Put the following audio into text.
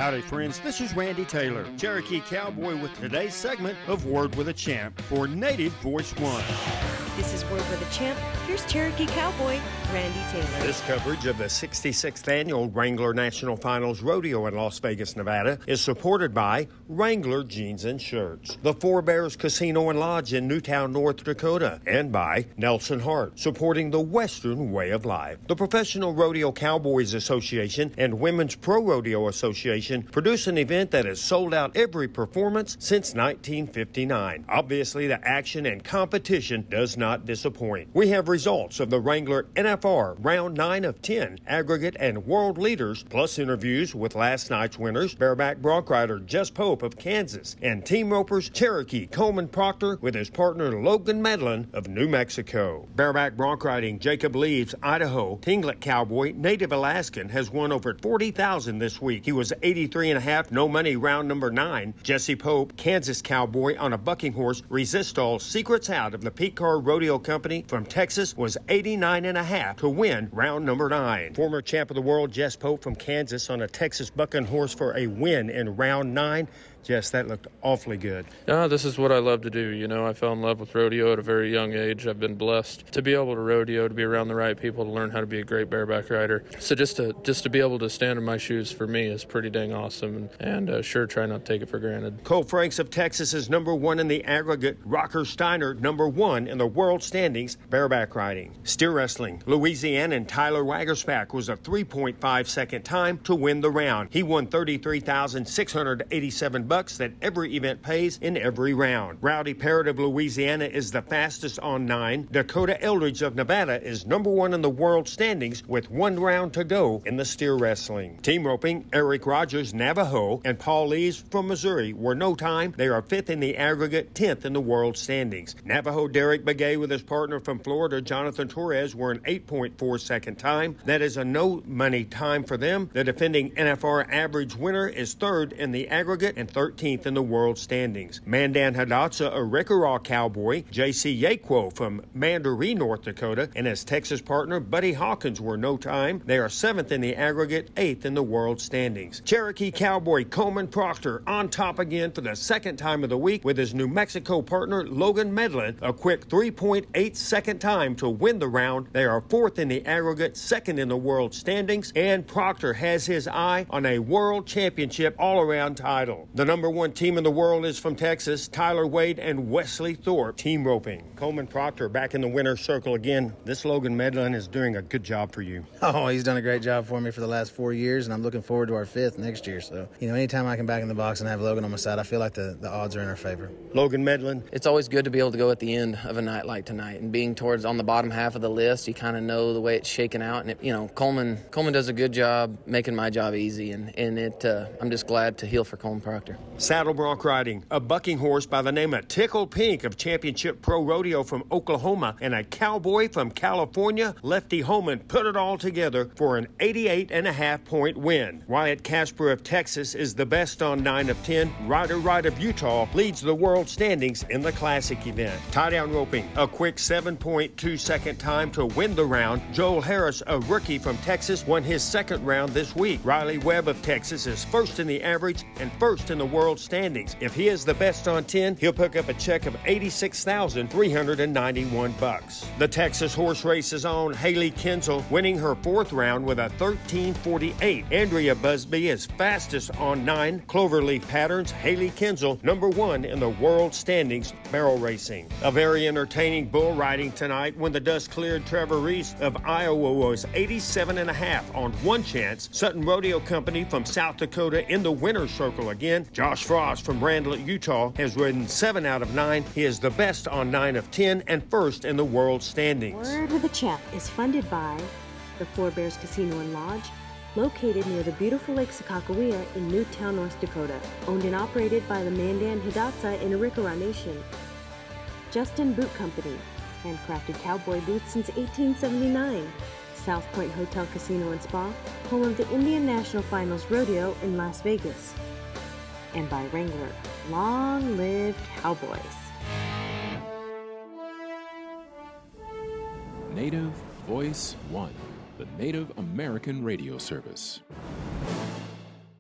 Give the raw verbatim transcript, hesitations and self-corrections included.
Howdy, friends. This is Randy Taylor, Cherokee Cowboy, with today's segment of Word with a Champ for Native Voice One. This is Word with a Champ. Here's Cherokee Cowboy, Randy Taylor. This coverage of the sixty-sixth Annual Wrangler National Finals Rodeo in Las Vegas, Nevada is supported by Wrangler Jeans and Shirts, the Four Bears Casino and Lodge in Newtown, North Dakota, and by Nelson Hart, supporting the Western way of life. The Professional Rodeo Cowboys Association and Women's Pro Rodeo Association produce an event that has sold out every performance since nineteen fifty-nine. Obviously, the action and competition does not disappoint. We have results of the Wrangler N F R Round nine of ten aggregate and world leaders, plus interviews with last night's winners, bareback bronc rider Jess Pope of Kansas, and team ropers Cherokee Coleman Proctor with his partner Logan Medlin of New Mexico. Bareback bronc riding Jacob Leaves, Idaho, Tinglet Cowboy, native Alaskan, has won over forty thousand dollars this week. He was eighty-three and a half, no money, round number nine. Jesse Pope, Kansas Cowboy, on a bucking horse, Resist All Secrets Out of the Pete Card Rodeo Company from Texas, was eighty-nine and a half to win round number nine. Former champ of the world Jess Pope from Kansas on a Texas bucking horse for a win in round nine. Jess, that looked awfully good. Yeah, this is what I love to do. You know, I fell in love with rodeo at a very young age. I've been blessed to be able to rodeo, to be around the right people, to learn how to be a great bareback rider. So just to just to be able to stand in my shoes for me is pretty dang awesome, and, and uh, sure try not to take it for granted. Cole Franks of Texas is number one in the aggregate. Rocker Steiner, number one in the world standings, bareback riding. Steer wrestling, Louisianan Tyler Wagerspack was a three point five second time to win the round. He won thirty-three thousand six hundred eighty-seven bucks that every event pays in every round. Rowdy Parrott of Louisiana is the fastest on nine. Dakota Eldridge of Nevada is number one in the world standings with one round to go in the steer wrestling. Team roping, Eric Rogers, Navajo, and Paul Lees from Missouri were no time. They are fifth in the aggregate, tenth in the world standings. Navajo Derek Begay with his partner from Florida, Jonathan Torres, were an eight point four second time. That is a no money time for them. The defending N F R average winner is third in the aggregate and thirteenth in the world standings. Mandan Hidatsa, a Rickeraw Cowboy, J C Yaquo from Mandaree, North Dakota, and his Texas partner Buddy Hawkins were no time. They are seventh in the aggregate, eighth in the world standings. Cherokee Cowboy Coleman Proctor on top again for the second time of the week with his New Mexico partner Logan Medlin, a quick three point eight second time to win the round. They are fourth in the aggregate, second in the world standings, and Proctor has his eye on a world championship all-around title. The number one team in the world is from Texas, Tyler Wade and Wesley Thorpe, team roping. Coleman Proctor back in the winner's circle again. This Logan Medlin is doing a good job for you. Oh, he's done a great job for me for the last four years, and I'm looking forward to our fifth next year. So, you know, anytime I can back in the box and have Logan on my side, I feel like the, the odds are in our favor. Logan Medlin. It's always good to be able to go at the end of a night like tonight, and being towards on the bottom half of the list, you kind of know the way it's shaking out, and it, you know, Coleman Coleman does a good job making my job easy, and, and it uh, I'm just glad to heel for Coleman Proctor. Saddle bronc riding, a bucking horse by the name of Tickle Pink of Championship Pro Rodeo from Oklahoma, and a cowboy from California, Lefty Holman, put it all together for an eighty-eight and a half point win. Wyatt Casper of Texas is the best on nine of ten. Ryder Wright of Utah leads the world standings in the classic event. Tie-down roping, a quick seven point two second time to win the round. Joel Harris, a rookie from Texas, won his second round this week. Riley Webb of Texas is first in the average and first in the world standings. If he is the best on ten, he'll pick up a check of eighty-six thousand three hundred ninety-one bucks. The Texas horse race is on. Haley Kinsel winning her fourth round with a thirteen forty-eight. Andrea Busby is fastest on nine. Cloverleaf Patterns, Haley Kinsel, number one in the world standings barrel racing. A very entertaining bull riding tonight when the dust cleared. Trevor Reese of Iowa was eighty-seven and a half on one chance. Sutton Rodeo Company from South Dakota in the winner's circle again. Josh Frost from Randlet, Utah has ridden seven out of nine. He is the best on nine of ten and first in the world standings. Word with a Champ is funded by the Four Bears Casino and Lodge, located near the beautiful Lake Sakakawea in Newtown, North Dakota. Owned and operated by the Mandan Hidatsa in Arikara Nation. Justin Boot Company, handcrafted cowboy boots since eighteen seventy-nine. South Point Hotel Casino and Spa, home of the Indian National Finals Rodeo in Las Vegas. And by Wrangler, long live Cowboys. Native Voice One, the Native American radio service.